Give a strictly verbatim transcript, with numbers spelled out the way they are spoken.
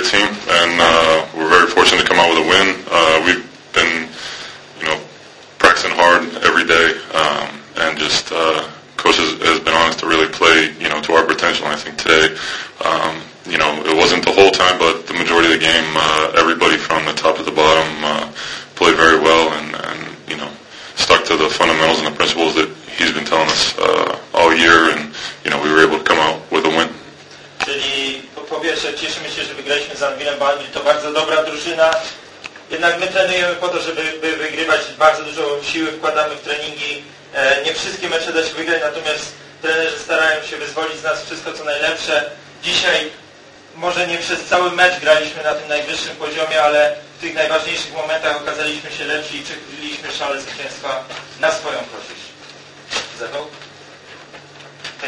great team, and uh, we're very fortunate to come out with a win. Uh, we've been, you know, practicing hard every day, um, and just uh, coach has, has been on us to really play, you know, to our potential. And I think today, um, you know, it wasn't the whole time, but the majority of the game, uh, everybody from the top to the bottom uh, played very well, and, and you know, stuck to the fundamentals and the principles that he's been telling us uh, all year, and you know, we were able to come out with a win. Czyli po, po pierwsze cieszymy się, że wygraliśmy z Anwilem Banwil, to bardzo dobra drużyna. Jednak my trenujemy po to, żeby by wygrywać, bardzo dużo siły wkładamy w treningi. E, nie wszystkie mecze da się wygrać, natomiast trenerzy starają się wyzwolić z nas wszystko co najlepsze. Dzisiaj może nie przez cały mecz graliśmy na tym najwyższym poziomie, ale w tych najważniejszych momentach okazaliśmy się lepsi i przechyliliśmy szale zwycięstwa na swoją korzyść. Zawał?